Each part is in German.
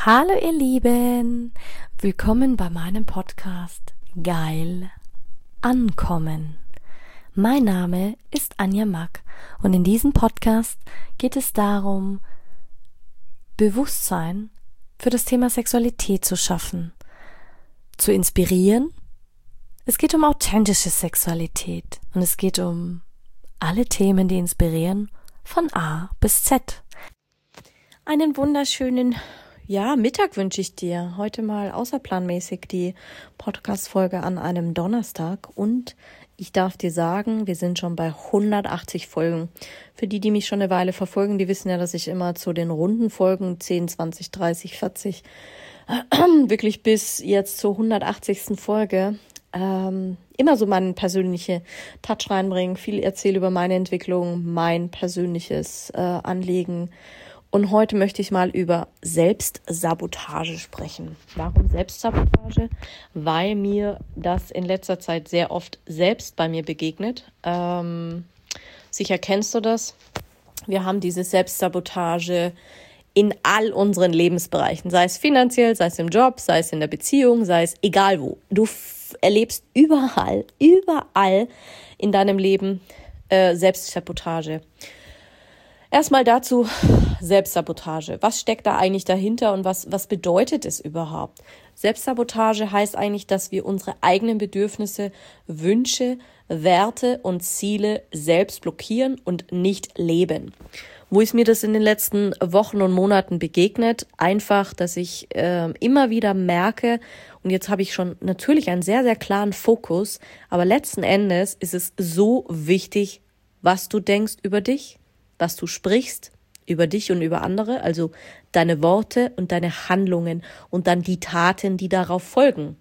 Hallo ihr Lieben, willkommen bei meinem Podcast Geil Ankommen. Mein Name ist Anja Mack und in diesem Podcast geht es darum, Bewusstsein für das Thema Sexualität zu schaffen, zu inspirieren. Es geht um authentische Sexualität und es geht um alle Themen, die inspirieren, von A bis Z. Einen wunderschönen Mittag wünsche ich dir. Heute mal außerplanmäßig die Podcast-Folge an einem Donnerstag und ich darf dir sagen, wir sind schon bei 180 Folgen. Für die mich schon eine Weile verfolgen, die wissen ja, dass ich immer zu den runden Folgen 10, 20, 30, 40 wirklich bis jetzt zur 180. Folge immer so meinen persönlichen Touch reinbringen, viel erzähle über meine Entwicklung, mein persönliches Anliegen. Und heute möchte ich mal über Selbstsabotage sprechen. Warum Selbstsabotage? Weil mir das in letzter Zeit sehr oft selbst bei mir begegnet. Sicher kennst du das. Wir haben diese Selbstsabotage in all unseren Lebensbereichen. Sei es finanziell, sei es im Job, sei es in der Beziehung, sei es egal wo. Du erlebst überall in deinem Leben Selbstsabotage. Erstmal dazu Selbstsabotage. Was steckt da eigentlich dahinter und was bedeutet es überhaupt? Selbstsabotage heißt eigentlich, dass wir unsere eigenen Bedürfnisse, Wünsche, Werte und Ziele selbst blockieren und nicht leben. Wo ist mir das in den letzten Wochen und Monaten begegnet? Einfach, dass ich immer wieder merke, und jetzt habe ich schon natürlich einen sehr, sehr klaren Fokus, aber letzten Endes ist es so wichtig, was du denkst über dich, was du sprichst über dich und über andere, also deine Worte und deine Handlungen und dann die Taten, die darauf folgen.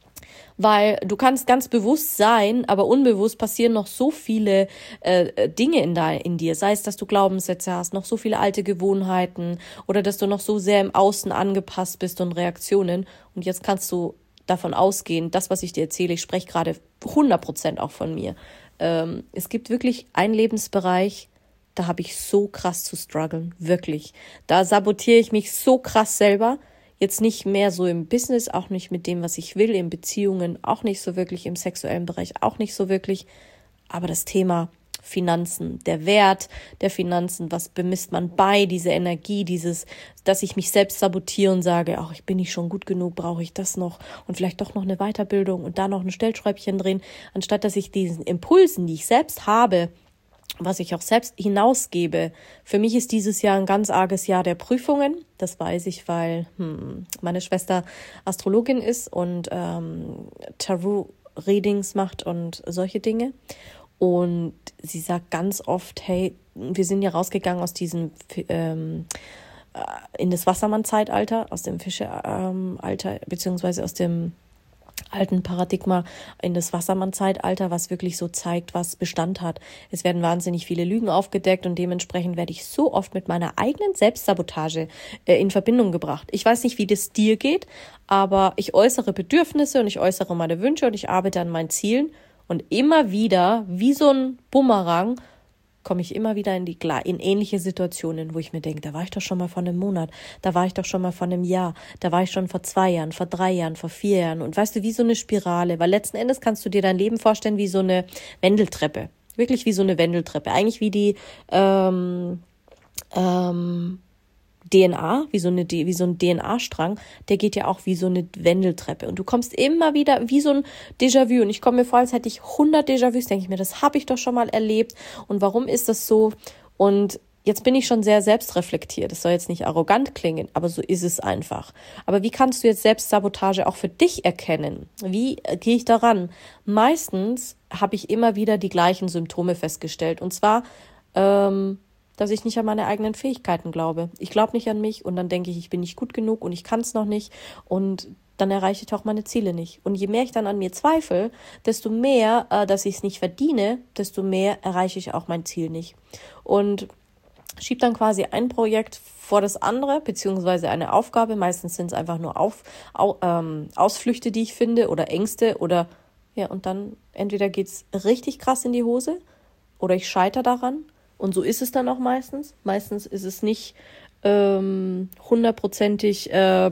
Weil du kannst ganz bewusst sein, aber unbewusst passieren noch so viele Dinge in dir. Sei es, dass du Glaubenssätze hast, noch so viele alte Gewohnheiten oder dass du noch so sehr im Außen angepasst bist und Reaktionen. Und jetzt kannst du davon ausgehen, das, was ich dir erzähle, ich spreche gerade 100% auch von mir. Es gibt wirklich einen Lebensbereich, da habe ich so krass zu strugglen, wirklich. Da sabotiere ich mich so krass selber. Jetzt nicht mehr so im Business, auch nicht mit dem, was ich will, in Beziehungen, auch nicht so wirklich, im sexuellen Bereich auch nicht so wirklich. Aber das Thema Finanzen, der Wert der Finanzen, was bemisst man bei, diese Energie, dass ich mich selbst sabotiere und sage, ach, ich bin nicht schon gut genug, brauche ich das noch und vielleicht doch noch eine Weiterbildung und da noch ein Stellschräubchen drehen, anstatt dass ich diesen Impulsen, die ich selbst habe, was ich auch selbst hinausgebe. Für mich ist dieses Jahr ein ganz arges Jahr der Prüfungen. Das weiß ich, weil meine Schwester Astrologin ist und Tarot-Readings macht und solche Dinge. Und sie sagt ganz oft, hey, wir sind ja rausgegangen aus diesem in das Wassermann-Zeitalter, aus dem Fische-Alter, beziehungsweise aus dem alten Paradigma in das Wassermann-Zeitalter, was wirklich so zeigt, was Bestand hat. Es werden wahnsinnig viele Lügen aufgedeckt und dementsprechend werde ich so oft mit meiner eigenen Selbstsabotage in Verbindung gebracht. Ich weiß nicht, wie das dir geht, aber ich äußere Bedürfnisse und ich äußere meine Wünsche und ich arbeite an meinen Zielen und immer wieder, wie so ein Bumerang, komme ich immer wieder in ähnliche Situationen, wo ich mir denke, da war ich doch schon mal vor einem Monat, da war ich doch schon mal vor einem Jahr, da war ich schon vor 2 Jahren, vor 3 Jahren, vor 4 Jahren und weißt du, wie so eine Spirale, weil letzten Endes kannst du dir dein Leben vorstellen wie so eine Wendeltreppe, wirklich wie so eine Wendeltreppe, eigentlich wie die DNA, wie so ein DNA-Strang, der geht ja auch wie so eine Wendeltreppe und du kommst immer wieder wie so ein Déjà-vu und ich komme mir vor, als hätte ich 100 Déjà-vus, denke ich mir, das habe ich doch schon mal erlebt und warum ist das so? Und jetzt bin ich schon sehr selbstreflektiert, das soll jetzt nicht arrogant klingen, aber so ist es einfach. Aber wie kannst du jetzt Selbstsabotage auch für dich erkennen? Wie gehe ich daran? Meistens habe ich immer wieder die gleichen Symptome festgestellt und zwar dass ich nicht an meine eigenen Fähigkeiten glaube. Ich glaube nicht an mich und dann denke ich bin nicht gut genug und ich kann es noch nicht und dann erreiche ich auch meine Ziele nicht. Und je mehr ich dann an mir zweifle, desto mehr, dass ich es nicht verdiene, desto mehr erreiche ich auch mein Ziel nicht. Und schiebe dann quasi ein Projekt vor das andere, beziehungsweise eine Aufgabe. Meistens sind es einfach nur Ausflüchte, die ich finde oder Ängste oder und dann entweder geht's richtig krass in die Hose oder ich scheitere daran. Und so ist es dann auch meistens. Meistens ist es nicht hundertprozentig, dass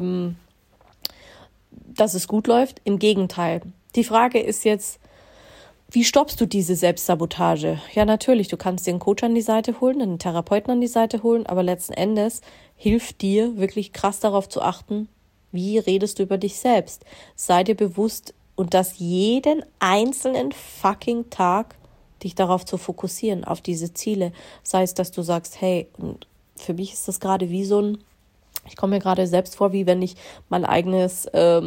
es gut läuft. Im Gegenteil. Die Frage ist jetzt, wie stoppst du diese Selbstsabotage? Ja, natürlich, du kannst dir einen Coach an die Seite holen, einen Therapeuten an die Seite holen, aber letzten Endes hilft dir wirklich krass darauf zu achten, wie redest du über dich selbst. Sei dir bewusst und das jeden einzelnen fucking Tag dich darauf zu fokussieren, auf diese Ziele. Sei es, dass du sagst, hey, und für mich ist das gerade wie so ein, ich komme mir gerade selbst vor, wie wenn ich mein eigenes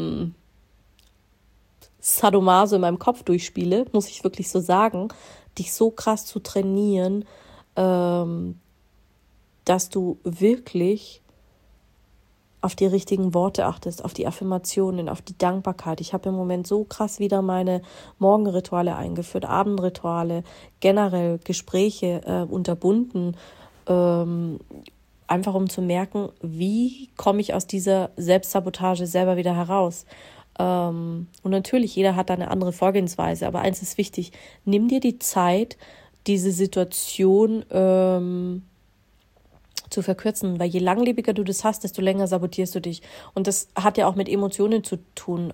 Sadomaso in meinem Kopf durchspiele, muss ich wirklich so sagen, dich so krass zu trainieren, dass du wirklich auf die richtigen Worte achtest, auf die Affirmationen, auf die Dankbarkeit. Ich habe im Moment so krass wieder meine Morgenrituale eingeführt, Abendrituale, generell Gespräche unterbunden, einfach um zu merken, wie komme ich aus dieser Selbstsabotage selber wieder heraus. Und natürlich, jeder hat da eine andere Vorgehensweise, aber eins ist wichtig, nimm dir die Zeit, diese Situation zu verkürzen, weil je langlebiger du das hast, desto länger sabotierst du dich. Und das hat ja auch mit Emotionen zu tun,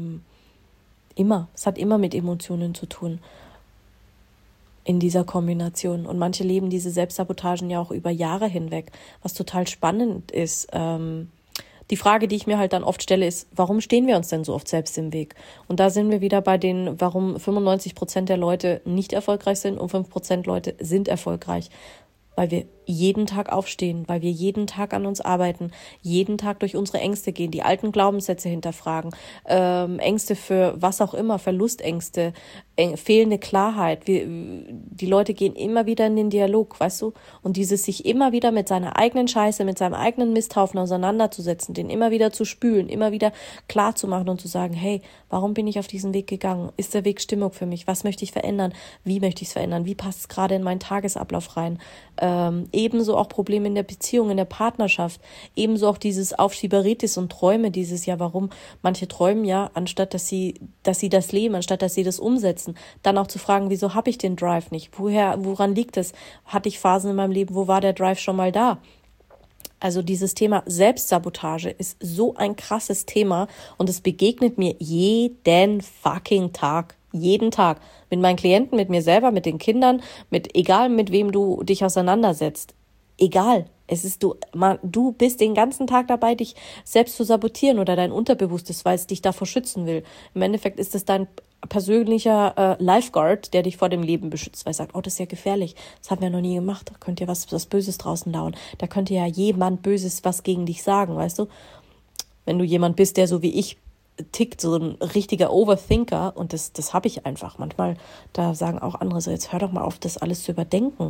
es hat immer mit Emotionen zu tun in dieser Kombination. Und manche leben diese Selbstsabotagen ja auch über Jahre hinweg, was total spannend ist. Die Frage, die ich mir halt dann oft stelle, ist, warum stehen wir uns denn so oft selbst im Weg? Und da sind wir wieder bei den, warum 95% der Leute nicht erfolgreich sind und 5% Leute sind erfolgreich. Weil wir jeden Tag aufstehen, weil wir jeden Tag an uns arbeiten, jeden Tag durch unsere Ängste gehen, die alten Glaubenssätze hinterfragen, Ängste für was auch immer, Verlustängste, fehlende Klarheit. Die Leute gehen immer wieder in den Dialog, weißt du? Und dieses sich immer wieder mit seiner eigenen Scheiße, mit seinem eigenen Misthaufen auseinanderzusetzen, den immer wieder zu spülen, immer wieder klar zu machen und zu sagen, hey, warum bin ich auf diesen Weg gegangen? Ist der Weg stimmig für mich? Was möchte ich verändern? Wie möchte ich es verändern? Wie passt es gerade in meinen Tagesablauf rein? Ebenso auch Probleme in der Beziehung, in der Partnerschaft, ebenso auch dieses Aufschieberitis und Träume, dieses ja, warum manche träumen ja, anstatt dass sie das leben, anstatt dass sie das umsetzen, dann auch zu fragen, wieso habe ich den Drive nicht? Woran liegt es? Hatte ich Phasen in meinem Leben, wo war der Drive schon mal da? Also dieses Thema Selbstsabotage ist so ein krasses Thema und es begegnet mir jeden fucking Tag. Jeden Tag. Mit meinen Klienten, mit mir selber, mit den Kindern, egal mit wem du dich auseinandersetzt. Egal. Du bist den ganzen Tag dabei, dich selbst zu sabotieren oder dein Unterbewusstes, weil es dich davor schützen will. Im Endeffekt ist es dein persönlicher Lifeguard, der dich vor dem Leben beschützt, weil er sagt, oh, das ist ja gefährlich, das haben wir noch nie gemacht, da könnte ja was Böses draußen lauern, da könnte ja jemand Böses was gegen dich sagen, weißt du? Wenn du jemand bist, der so wie ich tickt, so ein richtiger Overthinker, und das habe ich einfach. Manchmal, da sagen auch andere so, jetzt hör doch mal auf, das alles zu überdenken.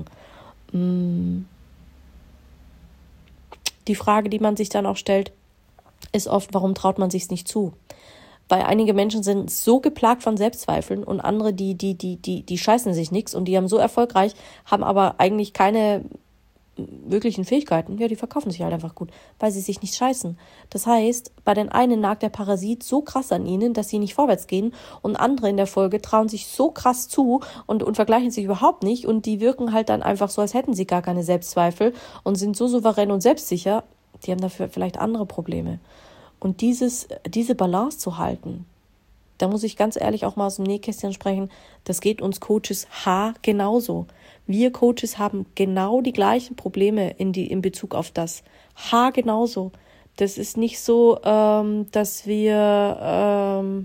Die Frage, die man sich dann auch stellt, ist oft, warum traut man sich's nicht zu? Weil einige Menschen sind so geplagt von Selbstzweifeln und andere, die scheißen sich nichts und die haben so erfolgreich, haben aber eigentlich keine wirklichen Fähigkeiten, ja, die verkaufen sich halt einfach gut, weil sie sich nicht scheißen. Das heißt, bei den einen nagt der Parasit so krass an ihnen, dass sie nicht vorwärts gehen und andere in der Folge trauen sich so krass zu und vergleichen sich überhaupt nicht und die wirken halt dann einfach so, als hätten sie gar keine Selbstzweifel und sind so souverän und selbstsicher, die haben dafür vielleicht andere Probleme. Und diese Balance zu halten, da muss ich ganz ehrlich auch mal aus dem Nähkästchen sprechen, das geht uns Coaches genauso. Wir Coaches haben genau die gleichen Probleme in Bezug auf das. Genauso. Das ist nicht so, dass wir,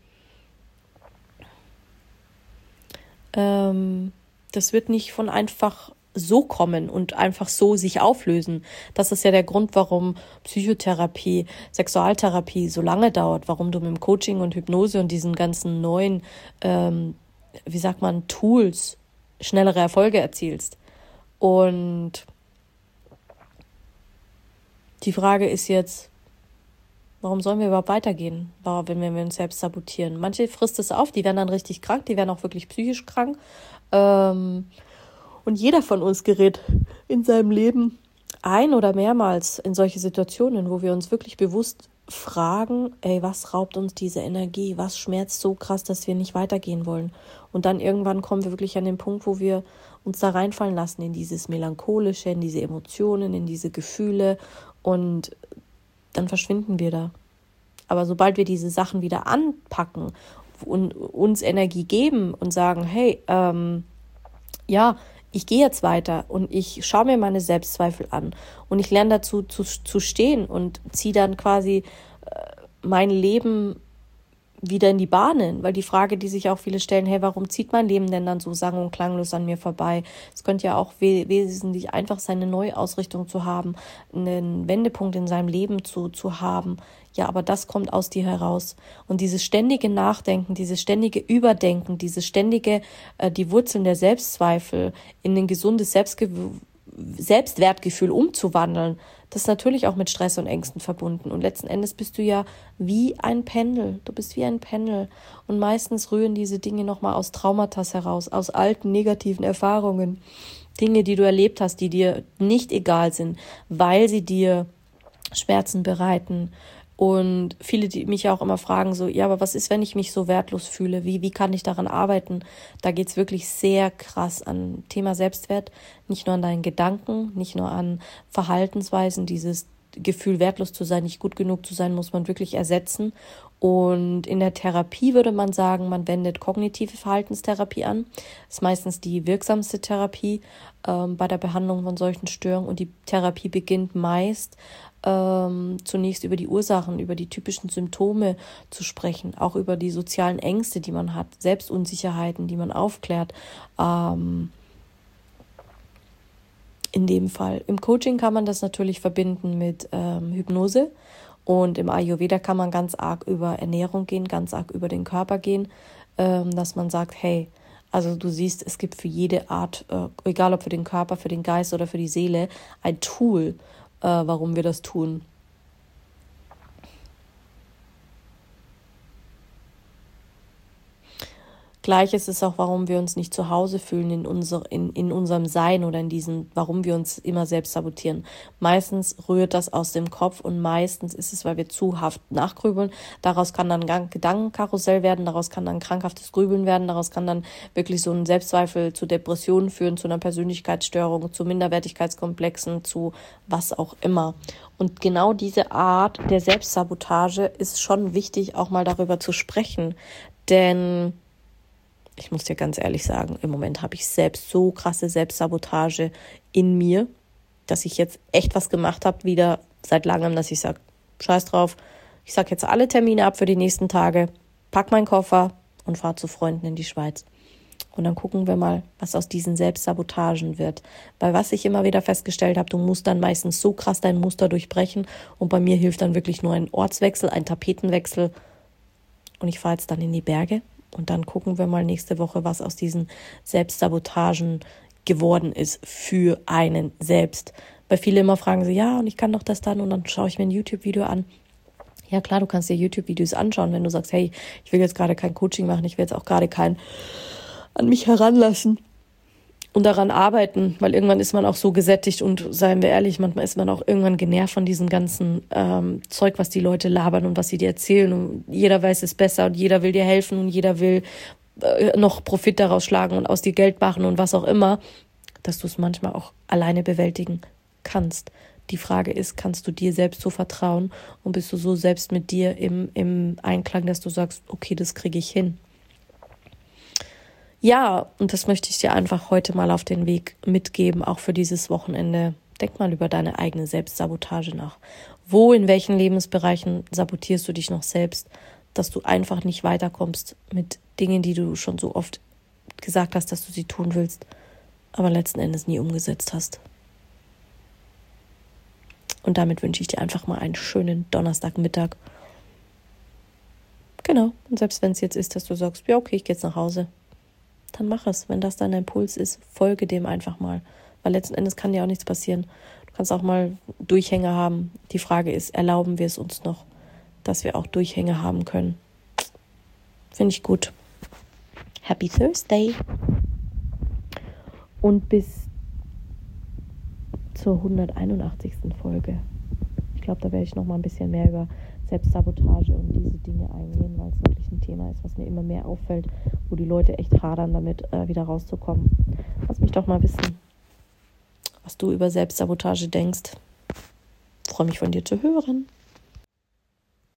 das wird nicht von einfach so kommen und einfach so sich auflösen. Das ist ja der Grund, warum Psychotherapie, Sexualtherapie so lange dauert, warum du mit dem Coaching und Hypnose und diesen ganzen neuen, Tools schnellere Erfolge erzielst. Und die Frage ist jetzt, warum sollen wir überhaupt weitergehen, wenn wir uns selbst sabotieren? Manche frisst es auf, die werden dann richtig krank, die werden auch wirklich psychisch krank. Und jeder von uns gerät in seinem Leben ein- oder mehrmals in solche Situationen, wo wir uns wirklich bewusst fragen, was raubt uns diese Energie? Was schmerzt so krass, dass wir nicht weitergehen wollen? Und dann irgendwann kommen wir wirklich an den Punkt, wo wir uns da reinfallen lassen in dieses Melancholische, in diese Emotionen, in diese Gefühle und dann verschwinden wir da. Aber sobald wir diese Sachen wieder anpacken und uns Energie geben und sagen, hey, ich gehe jetzt weiter und ich schaue mir meine Selbstzweifel an und ich lerne dazu zu stehen und ziehe dann quasi mein Leben wieder in die Bahnen, weil die Frage, die sich auch viele stellen, hey, warum zieht mein Leben denn dann so sang- und klanglos an mir vorbei? Es könnte ja auch wesentlich einfach sein, eine Neuausrichtung zu haben, einen Wendepunkt in seinem Leben zu haben. Ja, aber das kommt aus dir heraus. Und dieses ständige Nachdenken, dieses ständige Überdenken, dieses ständige, die Wurzeln der Selbstzweifel in ein gesundes Selbstwertgefühl umzuwandeln, das ist natürlich auch mit Stress und Ängsten verbunden. Und letzten Endes bist du ja wie ein Pendel. Du bist wie ein Pendel. Und meistens rühren diese Dinge nochmal aus Traumata heraus, aus alten negativen Erfahrungen. Dinge, die du erlebt hast, die dir nicht egal sind, weil sie dir Schmerzen bereiten. Und viele, die mich auch immer fragen so, ja, aber was ist, wenn ich mich so wertlos fühle? Wie kann ich daran arbeiten? Da geht's wirklich sehr krass an Thema Selbstwert. Nicht nur an deinen Gedanken, nicht nur an Verhaltensweisen. Dieses Gefühl, wertlos zu sein, nicht gut genug zu sein, muss man wirklich ersetzen. Und in der Therapie würde man sagen, man wendet kognitive Verhaltenstherapie an. Das ist meistens die wirksamste Therapie bei der Behandlung von solchen Störungen. Und die Therapie beginnt meist zunächst über die Ursachen, über die typischen Symptome zu sprechen, auch über die sozialen Ängste, die man hat, Selbstunsicherheiten, die man aufklärt. In dem Fall. Im Coaching kann man das natürlich verbinden mit Hypnose und im Ayurveda kann man ganz arg über Ernährung gehen, ganz arg über den Körper gehen, dass man sagt, hey, also du siehst, es gibt für jede Art, egal ob für den Körper, für den Geist oder für die Seele, ein Tool, warum wir das tun. Gleiches ist auch, warum wir uns nicht zu Hause fühlen in unserem Sein oder in diesen, warum wir uns immer selbst sabotieren. Meistens rührt das aus dem Kopf und meistens ist es, weil wir zu haft nachgrübeln. Daraus kann dann ein Gedankenkarussell werden, daraus kann dann krankhaftes Grübeln werden, daraus kann dann wirklich so ein Selbstzweifel zu Depressionen führen, zu einer Persönlichkeitsstörung, zu Minderwertigkeitskomplexen, zu was auch immer. Und genau diese Art der Selbstsabotage ist schon wichtig, auch mal darüber zu sprechen, denn ich muss dir ganz ehrlich sagen, im Moment habe ich selbst so krasse Selbstsabotage in mir, dass ich jetzt echt was gemacht habe, wieder seit langem, dass ich sage, scheiß drauf, ich sage jetzt alle Termine ab für die nächsten Tage, pack meinen Koffer und fahre zu Freunden in die Schweiz. Und dann gucken wir mal, was aus diesen Selbstsabotagen wird. Weil was ich immer wieder festgestellt habe, du musst dann meistens so krass dein Muster durchbrechen und bei mir hilft dann wirklich nur ein Ortswechsel, ein Tapetenwechsel und ich fahre jetzt dann in die Berge. Und dann gucken wir mal nächste Woche, was aus diesen Selbstsabotagen geworden ist für einen selbst. Weil viele immer fragen so, ja, und ich kann doch das dann und dann schaue ich mir ein YouTube-Video an. Ja klar, du kannst dir YouTube-Videos anschauen, wenn du sagst, hey, ich will jetzt gerade kein Coaching machen, ich will jetzt auch gerade kein an mich heranlassen und daran arbeiten, weil irgendwann ist man auch so gesättigt und seien wir ehrlich, manchmal ist man auch irgendwann genervt von diesem ganzen Zeug, was die Leute labern und was sie dir erzählen und jeder weiß es besser und jeder will dir helfen und jeder will noch Profit daraus schlagen und aus dir Geld machen und was auch immer, dass du es manchmal auch alleine bewältigen kannst. Die Frage ist, kannst du dir selbst so vertrauen und bist du so selbst mit dir im Einklang, dass du sagst, okay, das kriege ich hin. Ja, und das möchte ich dir einfach heute mal auf den Weg mitgeben, auch für dieses Wochenende. Denk mal über deine eigene Selbstsabotage nach. Wo, in welchen Lebensbereichen sabotierst du dich noch selbst, dass du einfach nicht weiterkommst mit Dingen, die du schon so oft gesagt hast, dass du sie tun willst, aber letzten Endes nie umgesetzt hast. Und damit wünsche ich dir einfach mal einen schönen Donnerstagmittag. Genau, und selbst wenn es jetzt ist, dass du sagst, ja okay, ich gehe jetzt nach Hause, dann mach es. Wenn das dein Impuls ist, folge dem einfach mal. Weil letzten Endes kann dir auch nichts passieren. Du kannst auch mal Durchhänge haben. Die Frage ist, erlauben wir es uns noch, dass wir auch Durchhänge haben können? Finde ich gut. Happy Thursday. Und bis zur 181. Folge. Ich glaube, da werde ich noch mal ein bisschen mehr über Selbstsabotage und diese Dinge eingehen, weil es wirklich ein Thema ist, was mir immer mehr auffällt, wo die Leute echt hadern, damit wieder rauszukommen. Lass mich doch mal wissen, was du über Selbstsabotage denkst. Ich freue mich von dir zu hören.